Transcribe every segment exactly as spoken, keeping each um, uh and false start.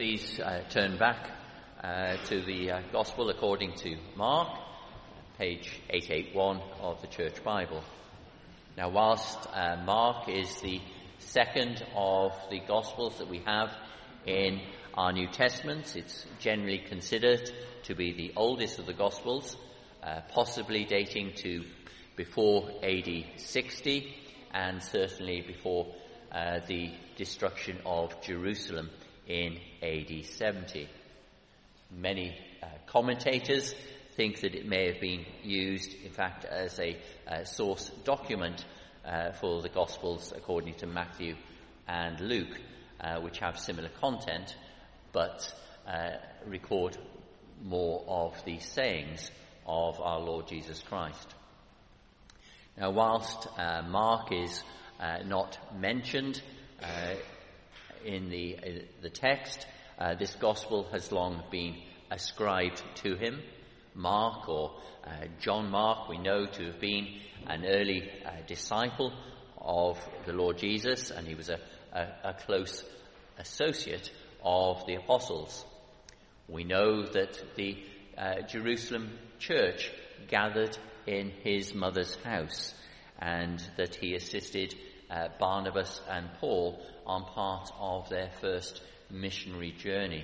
Please uh, turn back uh, to the uh, Gospel according to Mark, page eight eighty-one of the Church Bible. Now, whilst uh, Mark is the second of the Gospels that we have in our New Testament, it's generally considered to be the oldest of the Gospels, uh, possibly dating to before A D sixty and certainly before uh, the destruction of Jerusalem in A D seventy. Many uh, commentators think that it may have been used, in fact, as a uh, source document uh, for the Gospels according to Matthew and Luke, uh, which have similar content, but uh, record more of the sayings of our Lord Jesus Christ. Now, whilst uh, Mark is uh, not mentioned uh, in the uh, the text, uh, this gospel has long been ascribed to him. Mark, or uh, John Mark, we know to have been an early uh, disciple of the Lord Jesus, and he was a, a, a close associate of the apostles. We know that the uh, Jerusalem church gathered in his mother's house, and that he assisted uh, Barnabas and Paul on part of their first missionary journey.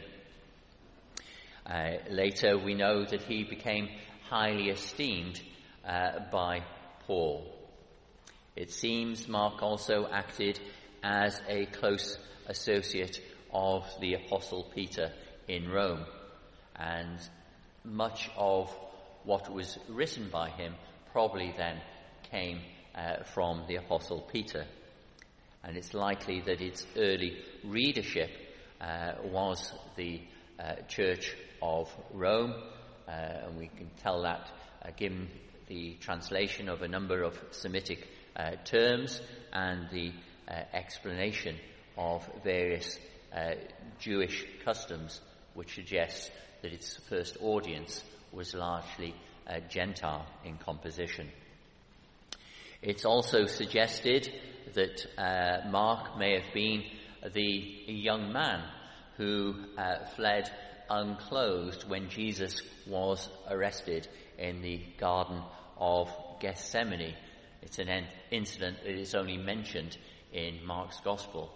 Uh, later we know that he became highly esteemed uh, by Paul. It seems Mark also acted as a close associate of the Apostle Peter in Rome, and much of what was written by him probably then came uh, from the Apostle Peter. And it's likely that its early readership uh, was the uh, Church of Rome, uh, and we can tell that uh, given the translation of a number of Semitic uh, terms and the uh, explanation of various uh, Jewish customs, which suggests that its first audience was largely uh, Gentile in composition. It's also suggested that uh, Mark may have been the young man who uh, fled unclothed when Jesus was arrested in the Garden of Gethsemane. It's an en- incident that is only mentioned in Mark's Gospel.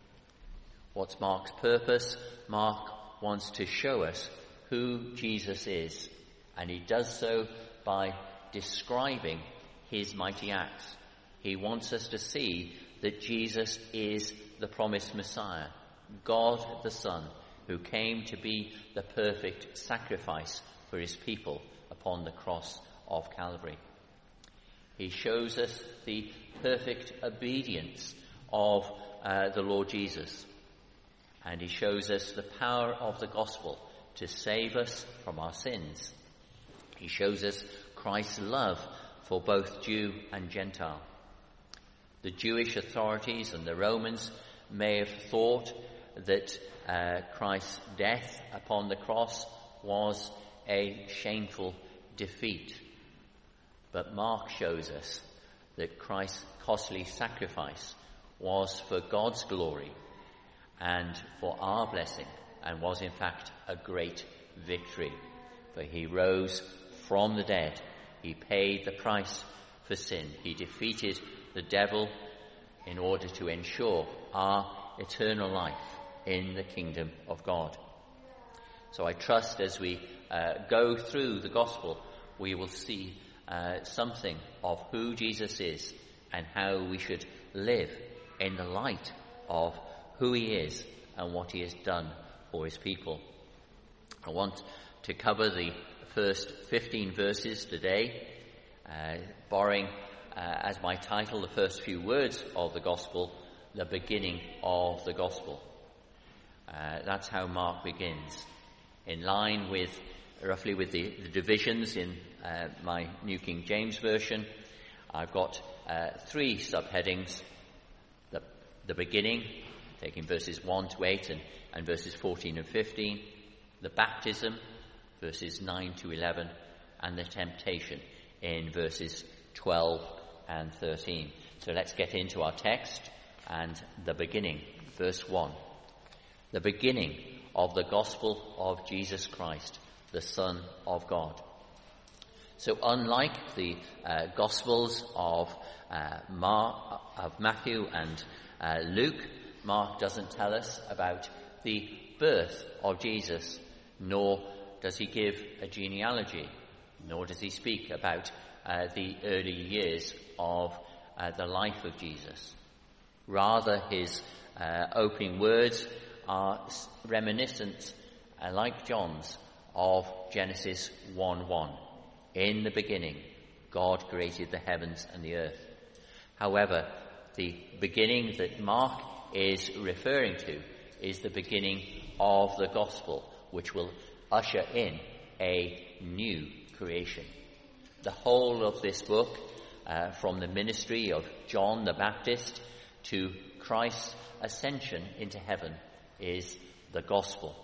What's Mark's purpose? Mark wants to show us who Jesus is, and he does so by describing his mighty acts. He wants us to see that Jesus is the promised Messiah, God the Son, who came to be the perfect sacrifice for his people upon the cross of Calvary. He shows us the perfect obedience of uh, the Lord Jesus, and he shows us the power of the gospel to save us from our sins. He shows us Christ's love for both Jew and Gentile. The Jewish authorities and the Romans may have thought that uh, Christ's death upon the cross was a shameful defeat. But Mark shows us that Christ's costly sacrifice was for God's glory and for our blessing, and was in fact a great victory. For he rose from the dead. He paid the price for sin. He defeated the devil in order to ensure our eternal life in the kingdom of God. So I trust as we uh, go through the gospel, we will see uh, something of who Jesus is and how we should live in the light of who he is and what he has done for his people. I want to cover the first fifteen verses today, uh, borrowing uh, as my title the first few words of the gospel, the beginning of the gospel. Uh, that's how Mark begins, in line with roughly with the, the divisions in uh, my New King James Version. I've got uh, three subheadings: the, the beginning, taking verses one to eight and, and verses fourteen and fifteen, the baptism, verses nine to eleven, and the temptation in verses twelve and thirteen. So let's get into our text and the beginning, verse one. The beginning of the gospel of Jesus Christ, the Son of God. So unlike the uh, Gospels of uh, Mark, of Matthew and uh, Luke, Mark doesn't tell us about the birth of Jesus, nor does he give a genealogy, nor does he speak about uh, the early years of uh, the life of Jesus. Rather, his uh, opening words are reminiscent, uh, like John's, of Genesis one one. In the beginning, God created the heavens and the earth. However, the beginning that Mark is referring to is the beginning of the gospel, which will usher in a new creation. The whole of this book, uh, from the ministry of John the Baptist to Christ's ascension into heaven, is the gospel.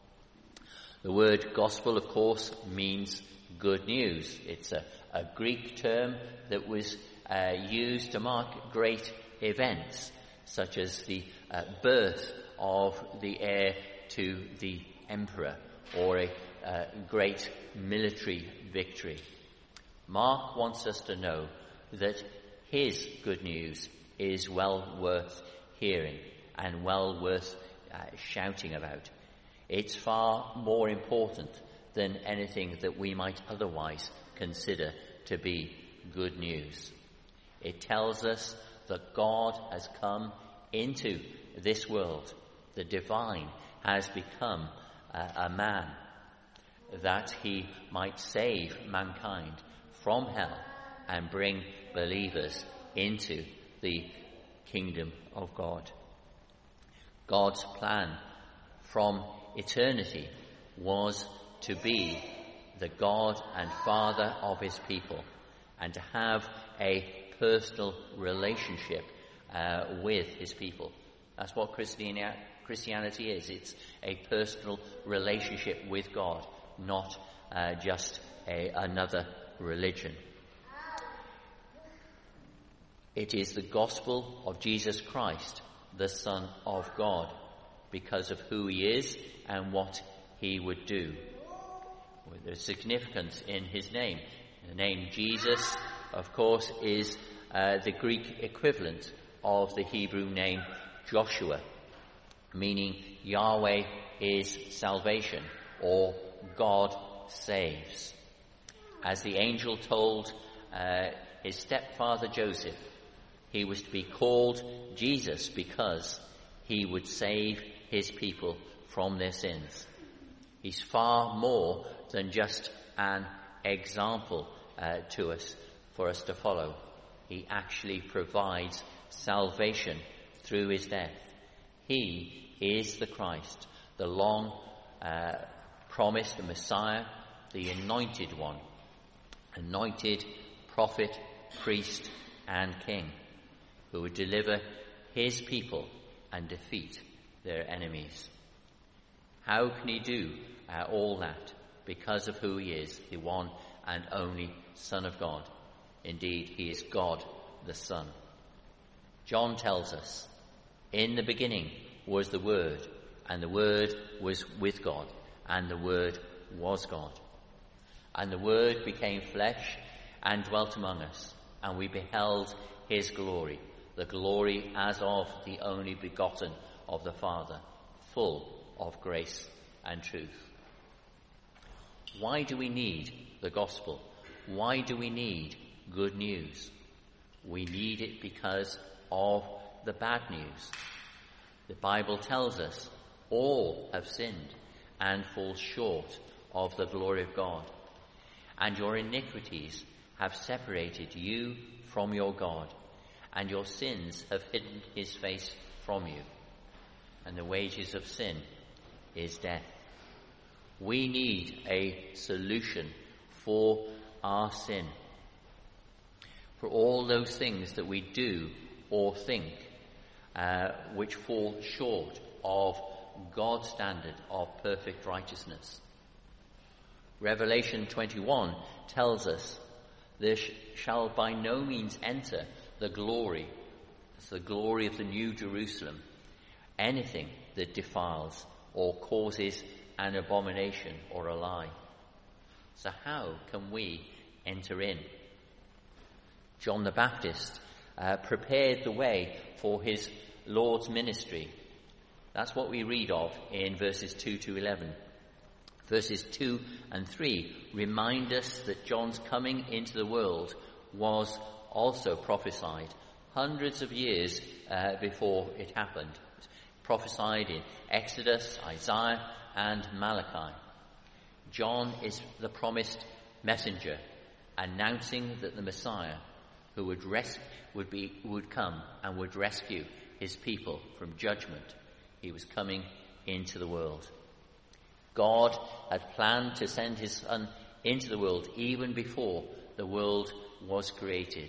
The word gospel, of course, means good news. It's a, a Greek term that was uh, used to mark great events, such as the uh, birth of the heir to the emperor, or a uh, great military victory. Mark wants us to know that his good news is well worth hearing and well worth uh, shouting about. It's far more important than anything that we might otherwise consider to be good news. It tells us that God has come into this world. The divine has become a, a man, that he might save mankind from hell and bring believers into the kingdom of God. God's plan from eternity was to be the God and Father of his people, and to have a personal relationship uh, with his people. That's what Christianity is. It's a personal relationship with God, not uh, just a, another religion. It is the gospel of Jesus Christ, the Son of God, because of who he is and what he would do. There's significance in his name. The name Jesus, of course, is uh, the Greek equivalent of the Hebrew name Joshua, meaning Yahweh is salvation, or God saves. As the angel told uh, his stepfather Joseph, he was to be called Jesus because he would save his people from their sins. He's far more than just an example uh, to us, for us to follow. He actually provides salvation through his death. He is the Christ, the long uh, promised Messiah, the anointed one, anointed prophet, priest, and king, who would deliver his people and defeat their enemies. How can he do uh, all that? Because of who he is, the one and only Son of God. Indeed, he is God the Son. John tells us, in the beginning was the Word, and the Word was with God, and the Word was God. And the Word became flesh and dwelt among us, and we beheld his glory, the glory as of the only begotten of the Father, full of grace and truth. Why do we need the gospel? Why do we need good news? We need it because of the bad news. The Bible tells us all have sinned and fall short of the glory of God, and your iniquities have separated you from your God, and your sins have hidden his face from you, and the wages of sin is death. We need a solution for our sin, for all those things that we do or think uh, which fall short of God's standard of perfect righteousness. Revelation twenty-one tells us there sh- shall by no means enter the glory, it's the glory of the New Jerusalem, anything that defiles or causes an abomination or a lie. So how can we enter in? John the Baptist uh, prepared the way for his Lord's ministry. That's what we read of in verses two to eleven. Verses two and three remind us that John's coming into the world was also prophesied hundreds of years uh, before it happened. It was prophesied in Exodus, Isaiah, and Malachi. John is the promised messenger, announcing that the Messiah, who would res- would be would come and would rescue his people from judgment, he was coming into the world. God had planned to send his Son into the world even before the world was created.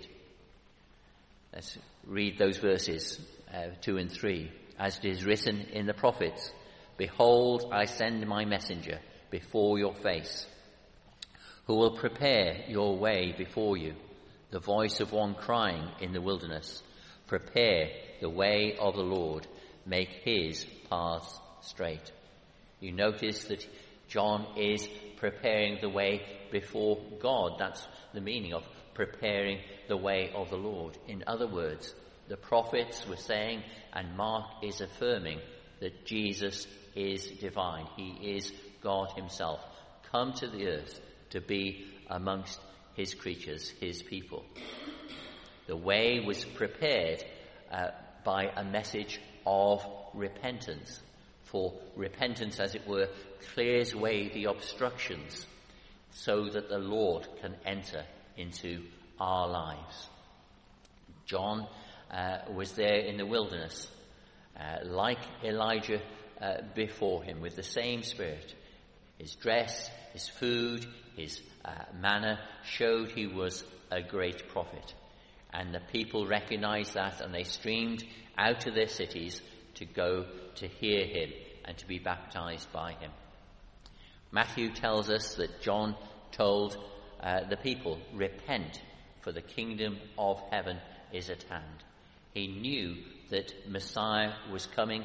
Let's read those verses, uh, two and three. As it is written in the prophets, "Behold, I send my messenger before your face, who will prepare your way before you, the voice of one crying in the wilderness, prepare the way of the Lord, make his paths straight." You notice that John is preparing the way before God. That's the meaning of preparing the way of the Lord. In other words, the prophets were saying, and Mark is affirming, that Jesus is divine. He is God himself, come to the earth to be amongst his creatures, his people. The way was prepared uh, by a message of repentance. For repentance, as it were, clears away the obstructions so that the Lord can enter into our lives. John uh, was there in the wilderness, uh, like Elijah uh, before him, with the same spirit. His dress, his food, his uh, manner showed he was a great prophet. And the people recognized that, and they streamed out of their cities to go to hear him and to be baptized by him. Matthew tells us that John told uh, the people, "Repent, for the kingdom of heaven is at hand." He knew that Messiah was coming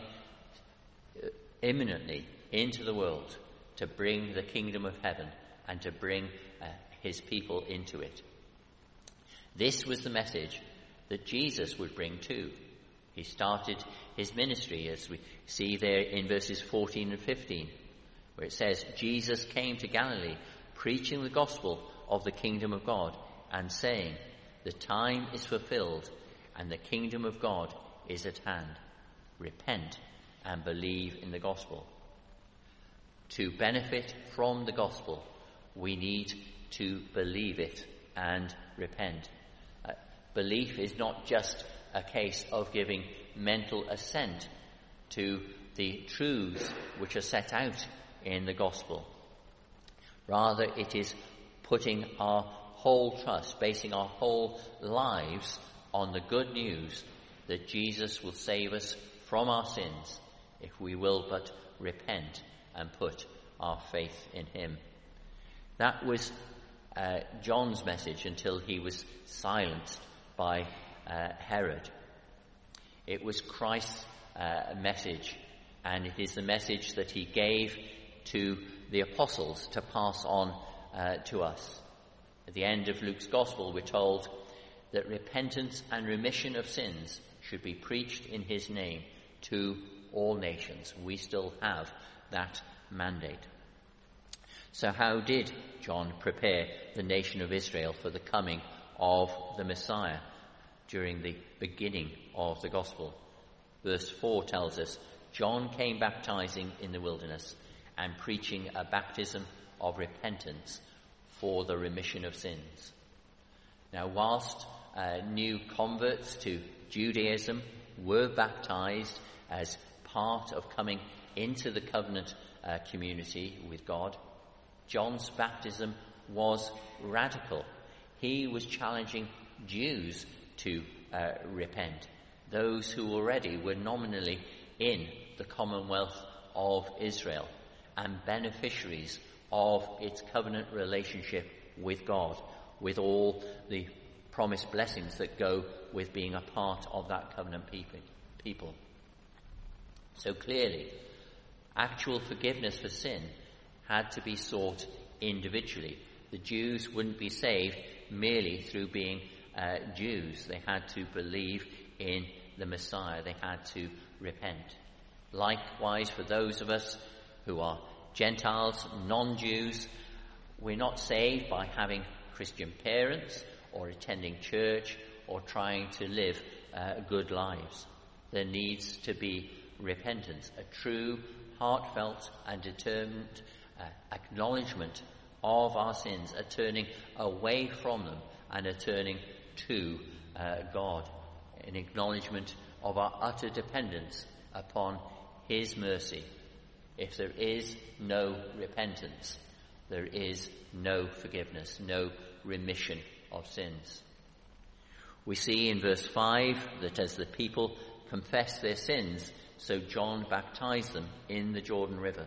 imminently into the world to bring the kingdom of heaven and to bring uh, his people into it. This was the message that Jesus would bring too. He started his ministry, as we see there in verses fourteen and fifteen, where it says, "Jesus came to Galilee, preaching the gospel of the kingdom of God, and saying, the time is fulfilled, and the kingdom of God is at hand. Repent and believe in the gospel." To benefit from the gospel, we need to believe it and repent. Uh, belief is not just a case of giving mental assent to the truths which are set out in the gospel. Rather, it is putting our whole trust, basing our whole lives on the good news that Jesus will save us from our sins if we will but repent and put our faith in him. That was uh, John's message until he was silenced by uh, Herod. It was Christ's uh, message, and it is the message that he gave to the apostles to pass on uh, to us. At the end of Luke's gospel, we're told that repentance and remission of sins should be preached in his name to all nations. We still have that mandate. So how did John prepare the nation of Israel for the coming of the Messiah during the beginning of the gospel? Verse four tells us, "John came baptizing in the wilderness and preaching a baptism of repentance for the remission of sins." Now, whilst uh, new converts to Judaism were baptized as part of coming into the covenant uh, community with God, John's baptism was radical. He was challenging Jews to uh, repent, those who already were nominally in the commonwealth of Israel and beneficiaries of its covenant relationship with God, with all the promised blessings that go with being a part of that covenant people. So clearly, Actual forgiveness for sin had to be sought individually. The Jews wouldn't be saved merely through being uh, Jews. They had to believe in the Messiah. They had to repent. Likewise, for those of us who are Gentiles, non-Jews, we're not saved by having Christian parents or attending church or trying to live uh, good lives. There needs to be repentance, a true, heartfelt and determined uh, acknowledgement of our sins, a turning away from them and a turning to uh, God, an acknowledgement of our utter dependence upon His mercy. If there is no repentance, there is no forgiveness, no remission of sins. We see in verse five that as the people confessed their sins, so John baptized them in the Jordan River.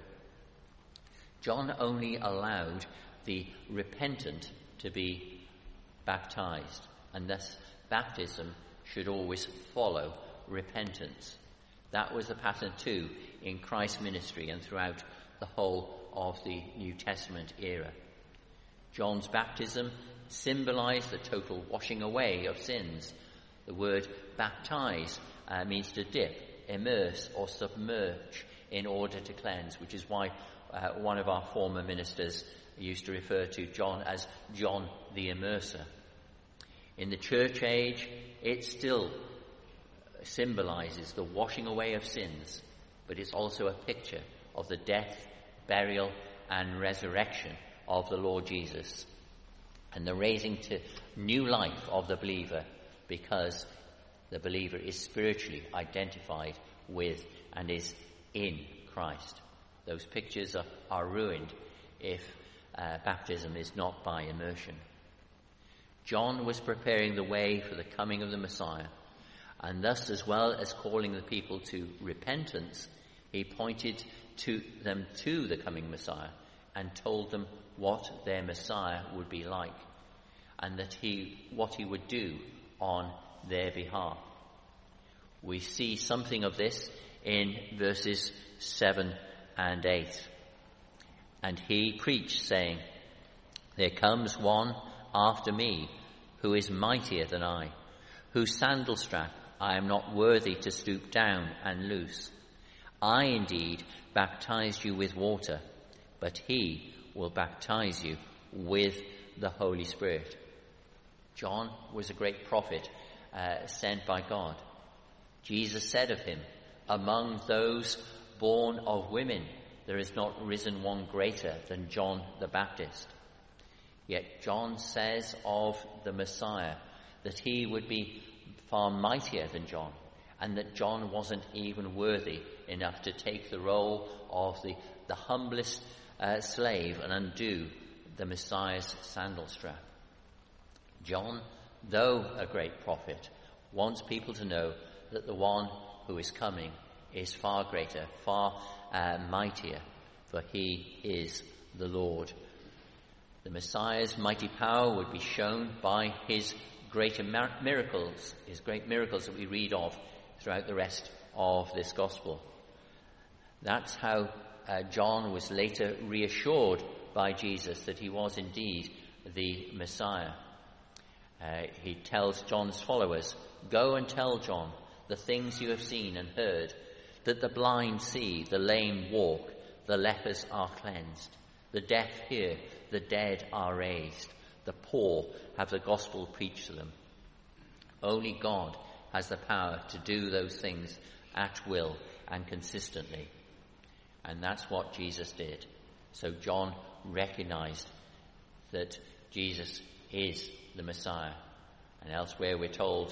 John only allowed the repentant to be baptized, and thus baptism should always follow repentance. That was the pattern too in Christ's ministry and throughout the whole of the New Testament era. John's baptism symbolized the total washing away of sins. The word baptize uh, means to dip, immerse or submerge in order to cleanse, which is why uh, one of our former ministers used to refer to John as John the Immerser. In the church age, it still symbolizes the washing away of sins, but it's also a picture of the death, burial and resurrection of the Lord Jesus and the raising to new life of the believer, because the believer is spiritually identified with and is in Christ. Those pictures are, are ruined if uh, baptism is not by immersion. John was preparing the way for the coming of the Messiah, and thus, as well as calling the people to repentance, he pointed to them to the coming Messiah and told them what their Messiah would be like, and that he what he would do on their behalf. We see something of this in verses seven and eight. And he preached, saying, "There comes one after me, who is mightier than I, whose sandal strap I am not worthy to stoop down and loose. I indeed baptized you with water, but he will baptize you with the Holy Spirit." John was a great prophet uh, sent by God. Jesus said of him, "Among those born of women, there is not risen one greater than John the Baptist." Yet John says of the Messiah that he would be far mightier than John, and that John wasn't even worthy enough to take the role of the, the humblest uh, slave and undo the Messiah's sandal strap. John, though a great prophet, wants people to know that the one who is coming is far greater, far uh, mightier, for he is the Lord. The Messiah's mighty power would be shown by his greater miracles, his great miracles that we read of throughout the rest of this gospel. That's how uh, John was later reassured by Jesus that he was indeed the Messiah. Uh, he tells John's followers, "Go and tell John the things you have seen and heard, that the blind see, the lame walk, the lepers are cleansed, the deaf hear, the dead are raised, the poor have the gospel preached to them." Only God has the power to do those things at will and consistently. And that's what Jesus did. So John recognized that Jesus is the Messiah. And elsewhere we're told,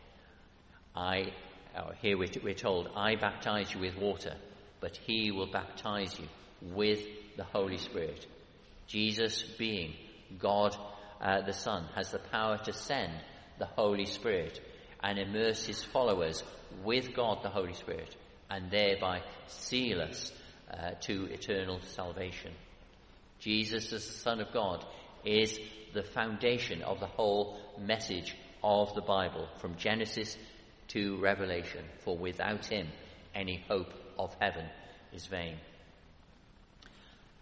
I, or here we're told, "I baptize you with water, but he will baptize you with the Holy Spirit." Jesus, being God uh, the Son, has the power to send the Holy Spirit and immerse his followers with God the Holy Spirit, and thereby seal us uh, to eternal salvation. Jesus, as the Son of God, is the foundation of the whole message of the Bible, from Genesis to Revelation, for without him any hope of heaven is vain.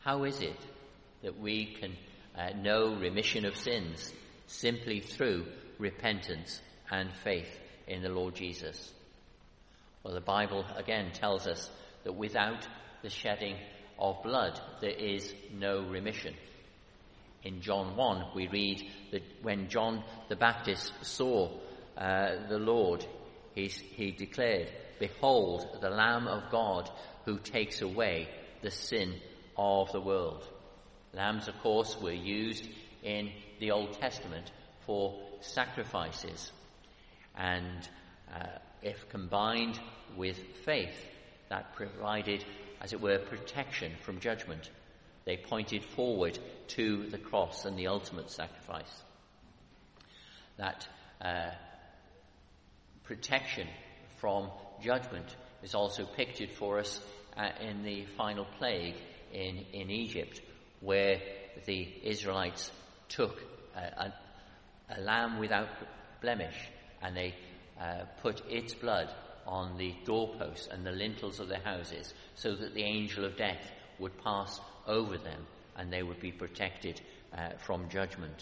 How is it that we can uh, know remission of sins simply through repentance and faith in the Lord Jesus? Well, the Bible again tells us that without the shedding of blood there is no remission. In John one we read that when John the Baptist saw uh, the Lord, he, he declared, "Behold, the Lamb of God who takes away the sin of the world." Lambs, of course, were used in the Old Testament for sacrifices, and uh, if combined with faith, that provided, as it were, protection from judgment. They pointed forward to the cross and the ultimate sacrifice. That uh, protection from judgment is also pictured for us uh, in the final plague in, in Egypt, where the Israelites took a, a, a lamb without blemish and they uh, put its blood on the doorposts and the lintels of their houses so that the angel of death would pass over them and they would be protected uh, from judgment.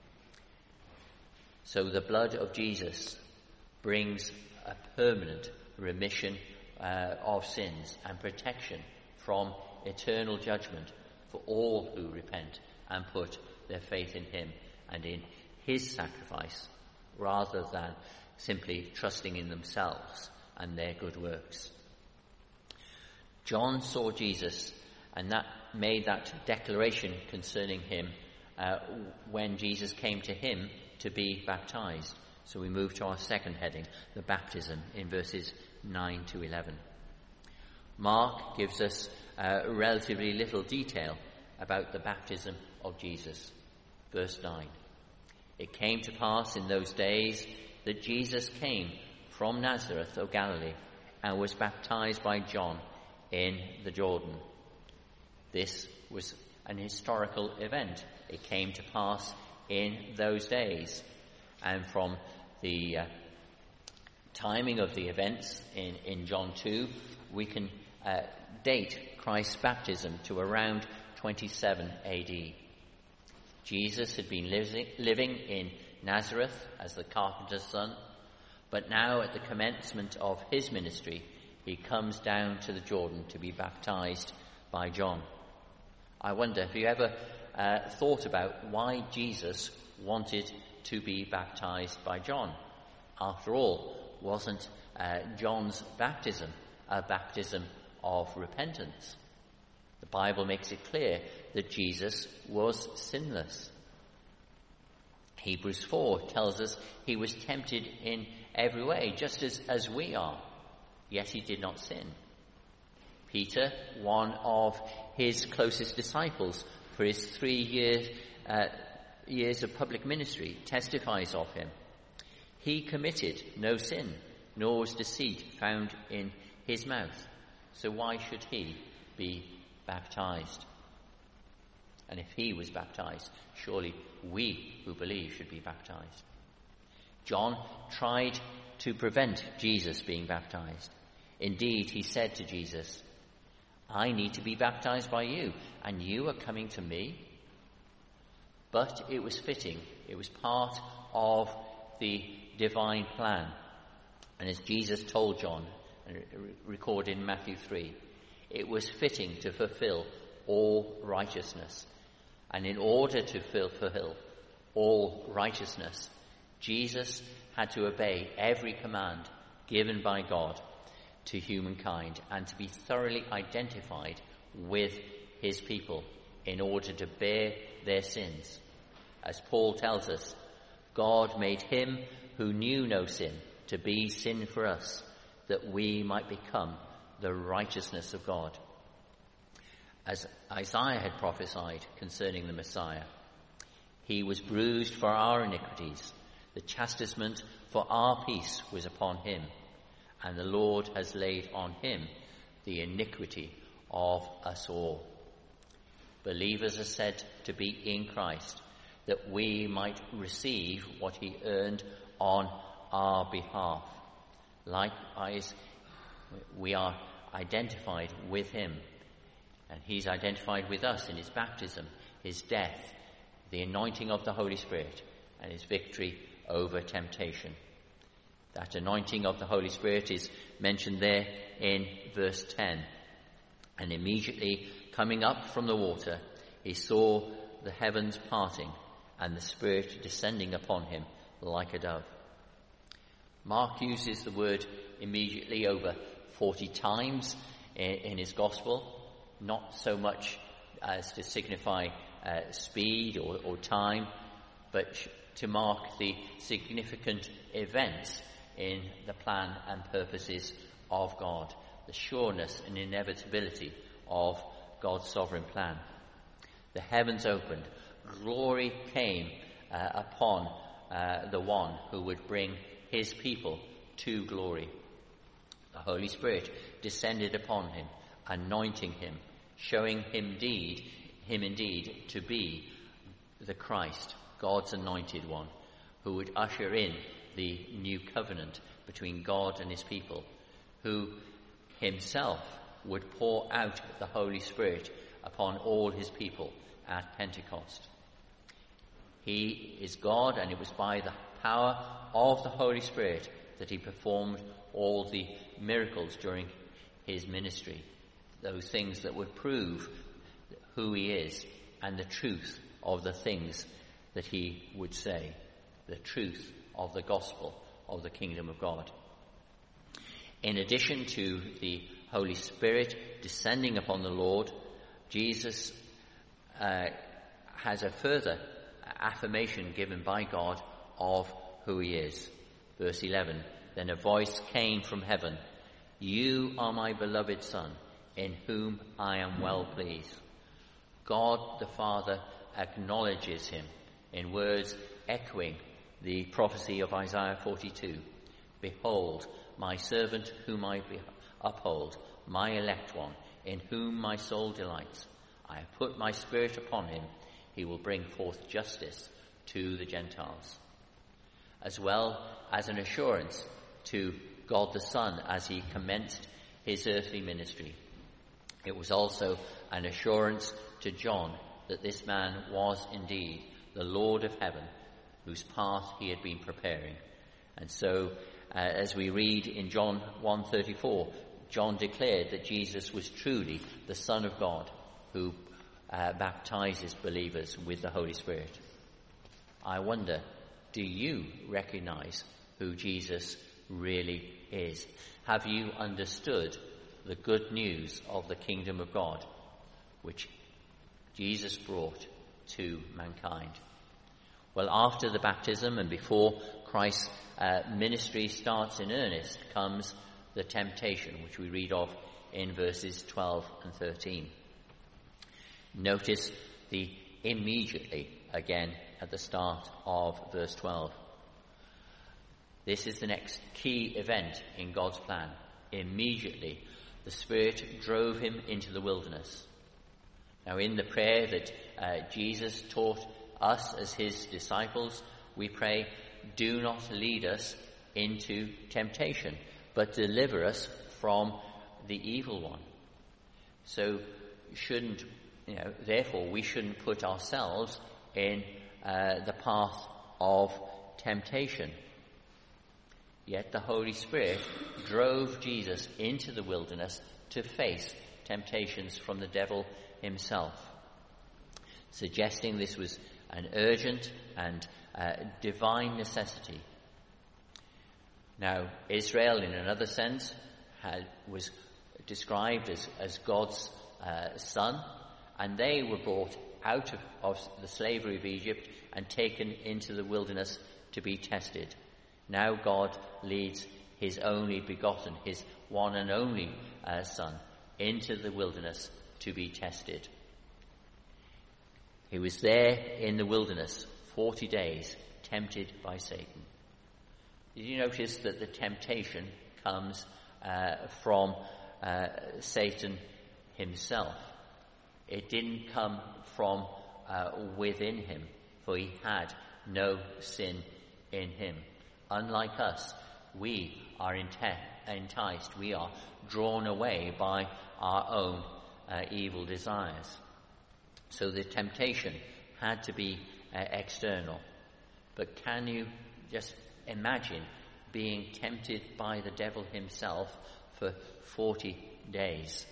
So the blood of Jesus brings a permanent remission uh, of sins and protection from eternal judgment for all who repent and put their faith in him and in his sacrifice, rather than simply trusting in themselves and their good works. John saw Jesus and that made that declaration concerning him uh, when Jesus came to him to be baptized. So we move to our second heading, the baptism, in verses nine to eleven. Mark gives us uh, relatively little detail about the baptism of Jesus. Verse nine. It came to pass in those days that Jesus came from Nazareth of Galilee and was baptized by John in the Jordan. This was an historical event. It came to pass in those days. And from the uh, timing of the events in, in John two, we can uh, date Christ's baptism to around twenty-seven A D. Jesus had been living, living in Nazareth as the carpenter's son, but now at the commencement of his ministry, he comes down to the Jordan to be baptized by John. I wonder, have you ever uh, thought about why Jesus wanted to be baptized by John? After all, wasn't uh, John's baptism a baptism of repentance? The Bible makes it clear that Jesus was sinless. Hebrews four tells us he was tempted in every way, just as, as we are, yet he did not sin. Peter, one of his closest disciples for his three years, uh, years of public ministry, testifies of him. He committed no sin, nor was deceit found in his mouth. So why should he be baptized? And if he was baptized, surely we who believe should be baptized. John tried to prevent Jesus being baptized. Indeed, he said to Jesus, "I need to be baptized by you, and you are coming to me?" But it was fitting. It was part of the divine plan. And as Jesus told John, recorded in Matthew three, it was fitting to fulfill all righteousness. And in order to fulfill all righteousness, Jesus had to obey every command given by God to humankind and to be thoroughly identified with his people in order to bear their sins. As Paul tells us, God made him who knew no sin to be sin for us, that we might become the righteousness of God. As Isaiah had prophesied concerning the Messiah, he was bruised for our iniquities, the chastisement for our peace was upon him, and the Lord has laid on him the iniquity of us all. Believers are said to be in Christ, that we might receive what he earned on our behalf. Likewise, we are identified with him And he's identified with us in his baptism, his death, the anointing of the Holy Spirit, and his victory over temptation. That anointing of the Holy Spirit is mentioned there in verse ten. And immediately coming up from the water, he saw the heavens parting and the Spirit descending upon him like a dove. Mark uses the word immediately over forty times in, in his gospel, not so much as to signify uh, speed or, or time, but to mark the significant events in the plan and purposes of God, the sureness and inevitability of God's sovereign plan. The heavens opened, glory came uh, upon uh, the one who would bring his people to glory. The Holy Spirit descended upon him, anointing him, showing him indeed, him indeed to be the Christ, God's anointed one, who would usher in the new covenant between God and his people, who himself would pour out the Holy Spirit upon all his people at Pentecost. He is God, and it was by the power of the Holy Spirit that he performed all the miracles during his ministry, those things that would prove who he is and the truth of the things that he would say, the truth of the gospel of the kingdom of God. In addition to the Holy Spirit descending upon the Lord, Jesus uh, has a further affirmation given by God of who he is. Verse eleven, then a voice came from heaven, "You are my beloved Son, in whom I am well pleased." God the Father acknowledges him in words echoing the prophecy of Isaiah forty-two. "Behold, my servant whom I uphold, my elect one, in whom my soul delights. I have put my spirit upon him. He will bring forth justice to the Gentiles." As well as an assurance to God the Son as he commenced his earthly ministry, it was also an assurance to John that this man was indeed the Lord of heaven, whose path he had been preparing. And so, uh, as we read in John one thirty-four, John declared that Jesus was truly the Son of God, who uh, baptizes believers with the Holy Spirit. I wonder, do you recognize who Jesus really is? Have you understood the good news of the kingdom of God, which Jesus brought to mankind? Well, after the baptism and before Christ's uh, ministry starts in earnest comes the temptation, which we read of in verses twelve and thirteen. Notice the immediately again at the start of verse twelve. This is the next key event in God's plan. Immediately the Spirit drove him into the wilderness. Now, in the prayer that uh, Jesus taught us as his disciples, we pray, "Do not lead us into temptation, but deliver us from the evil one." So shouldn't, you know, therefore we shouldn't put ourselves in uh, the path of temptation. Yet the Holy Spirit drove Jesus into the wilderness to face temptations from the devil himself, suggesting this was an urgent and uh, divine necessity. Now, Israel, in another sense, had, was described as, as God's uh, son, and they were brought out of, of the slavery of Egypt and taken into the wilderness to be tested. Now God leads his only begotten, his one and only uh, son, into the wilderness to be tested. He was there in the wilderness forty days, tempted by Satan. Did you notice that the temptation comes uh, from uh, Satan himself? It didn't come from uh, within him, for he had no sin in him. Unlike us, we are enticed, we are drawn away by our own uh, evil desires. So the temptation had to be uh, external. But can you just imagine being tempted by the devil himself for forty days?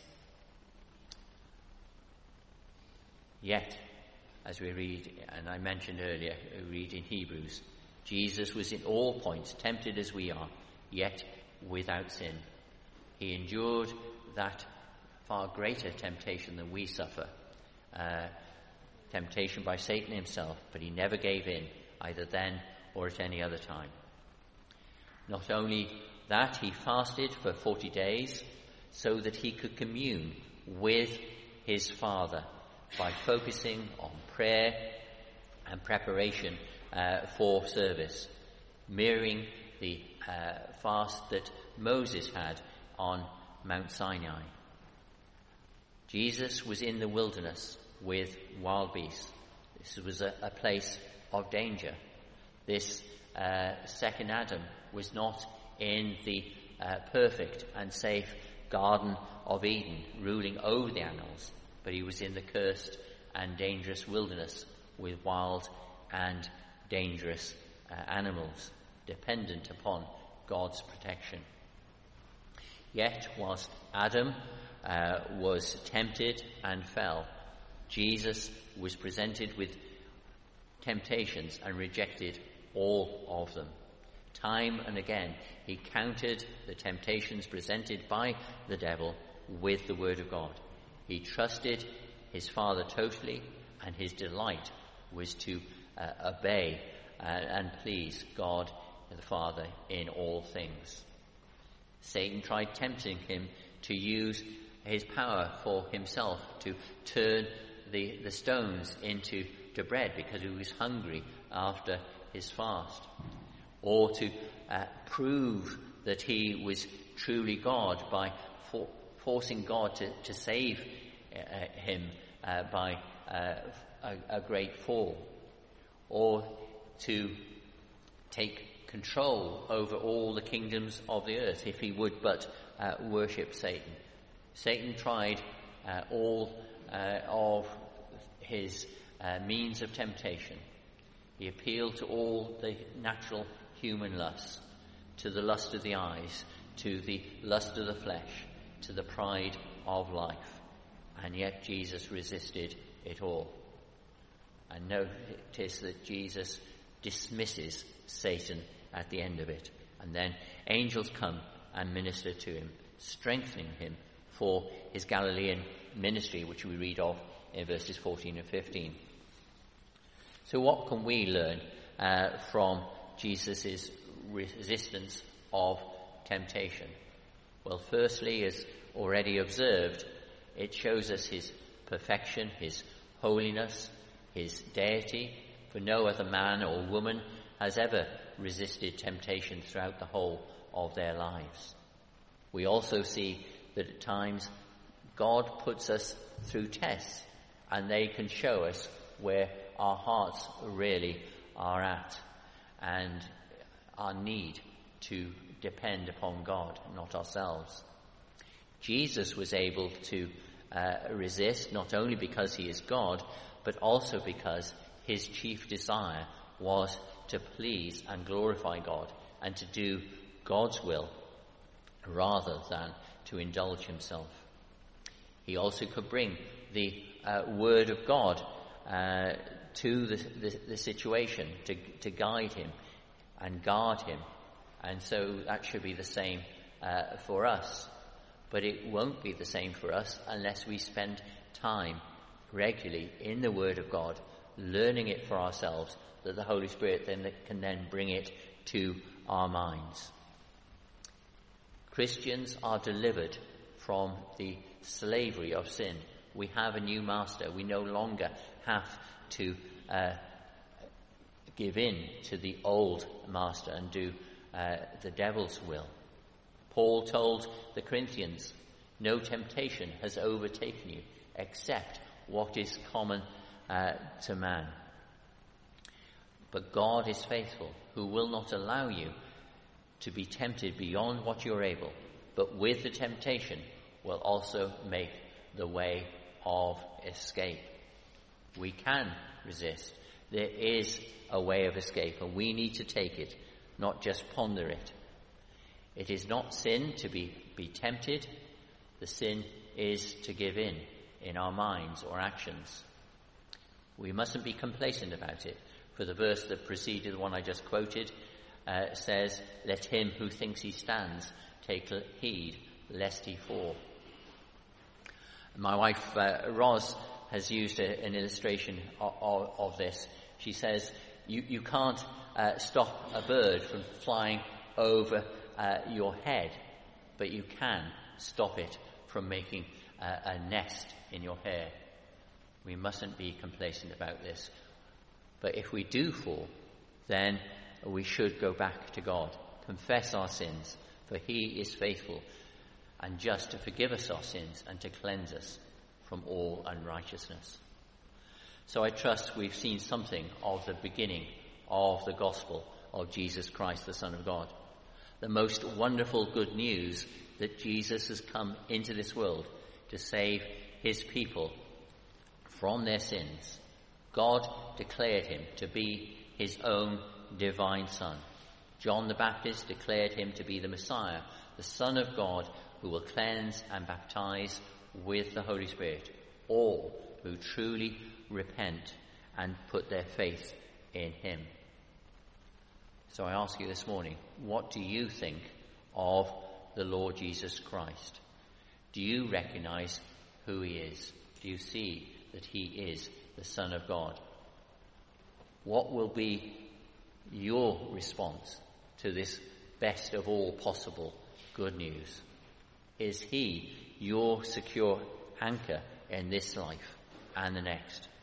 Yet, as we read, and I mentioned earlier, we read in Hebrews, Jesus was in all points tempted as we are, yet without sin. He endured that far greater temptation than we suffer, uh, temptation by Satan himself, but he never gave in, either then or at any other time. Not only that, he fasted for forty days so that he could commune with his Father by focusing on prayer and preparation uh, for service, mirroring the uh, fast that Moses had on Mount Sinai. Jesus was in the wilderness with wild beasts. This was a, a place of danger. This uh, second Adam was not in the uh, perfect and safe Garden of Eden, ruling over the animals, but he was in the cursed and dangerous wilderness with wild and dangerous uh, animals, dependent upon God's protection. Yet, whilst Adam uh, was tempted and fell, Jesus was presented with temptations and rejected all of them. Time and again, he countered the temptations presented by the devil with the word of God. He trusted his Father totally, and his delight was to uh, obey uh, and please God the Father in all things. Satan tried tempting him to use his power for himself, to turn the, the stones into to bread because he was hungry after his fast, or to uh, prove that he was truly God by for, forcing God to, to save uh, him uh, by uh, a, a great fall, or to take control over all the kingdoms of the earth if he would but uh, worship Satan. Satan tried uh, all uh, of his uh, means of temptation. He appealed to all the natural human lusts, to the lust of the eyes, to the lust of the flesh, to the pride of life. And yet Jesus resisted it all. And notice that Jesus dismisses Satan at the end of it. And then angels come and minister to him, strengthening him for his Galilean ministry, which we read of in verses fourteen and fifteen. So what can we learn uh, from Jesus' resistance of temptation? Well, firstly, as already observed, it shows us his perfection, his holiness, his deity, for no other man or woman has ever resisted temptation throughout the whole of their lives. We also see that at times God puts us through tests, and they can show us where our hearts really are at and our need to depend upon God, not ourselves. Jesus was able to uh, resist not only because he is God, but also because his chief desire was to please and glorify God and to do God's will rather than to indulge himself. He also could bring the uh, word of God uh, to the, the, the situation, to, to guide him and guard him. And so that should be the same uh, for us. But it won't be the same for us unless we spend time regularly in the Word of God, learning it for ourselves, that the Holy Spirit then can then bring it to our minds. Christians are delivered from the slavery of sin. We have a new master. We no longer have to uh, give in to the old master and do uh, the devil's will. Paul told the Corinthians, "No temptation has overtaken you except what is common uh, to man. But God is faithful, who will not allow you to be tempted beyond what you're able, but with the temptation will also make the way of escape. We can resist. There is a way of escape, and we need to take it, not just ponder it. It is not sin to be, be tempted. The sin is to give in, in our minds or actions. We mustn't be complacent about it, for the verse that preceded the one I just quoted uh, says, "Let him who thinks he stands take heed lest he fall." My wife, uh, Ros, has used a, an illustration of, of, of this. She says, you, you can't uh, stop a bird from flying over uh, your head, but you can stop it from making uh, a nest in your hair. We mustn't be complacent about this. But if we do fall, then we should go back to God, confess our sins, for he is faithful and just to forgive us our sins and to cleanse us from all unrighteousness. So I trust we've seen something of the beginning of the gospel of Jesus Christ, the Son of God. The most wonderful good news that Jesus has come into this world to save his people from their sins. God declared him to be his own divine Son. John the Baptist declared him to be the Messiah, the Son of God, who will cleanse and baptize with the Holy Spirit all who truly repent and put their faith in him. So I ask you this morning, what do you think of the Lord Jesus Christ? Do you recognize who he is? Do you see that he is the Son of God? What will be your response to this best of all possible good news? Is he your secure anchor in this life and the next?